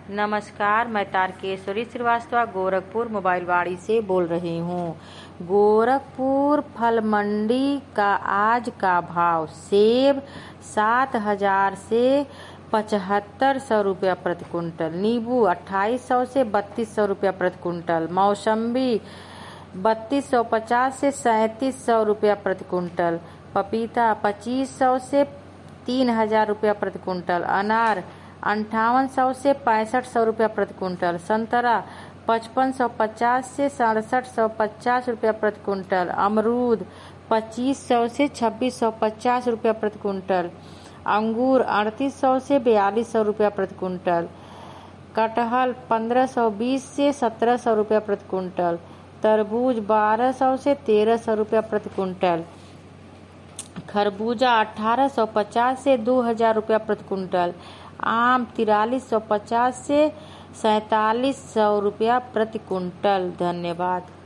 नमस्कार, मैं तारकेश्वरी श्रीवास्तव गोरखपुर मोबाइल वाड़ी से बोल रही हूँ। गोरखपुर फल मंडी का आज का भाव सेब 7,000 से 7,500 रुपया प्रति कुंटल, नींबू 2,800 से 3,200 रुपया प्रति कुंटल, मौसम्बी 3,250 से 3,700 रुपया प्रति कुंटल, पपीता 2,500 से 3,000 रुपया प्रति कुंटल, अनार 5,800 से 6,500 रुपया प्रति कुंटल, संतरा 5,550 से 6,750 रुपया प्रति कुंटल, अमरूद 2,500 से 2,650 रुपया प्रति कुंटल, अंगूर 3,800 से 4,200 रुपया प्रति कुंटल, कटहल 1,520 से 1,700 रुपया प्रति कुंटल, तरबूज 1,200 से 1,300 रुपया प्रति कुंटल, खरबूजा 1,850 से 2,000 रुपया प्रति कुंटल, आम 4,350 से 4,700 रुपया प्रति कुंटल। धन्यवाद।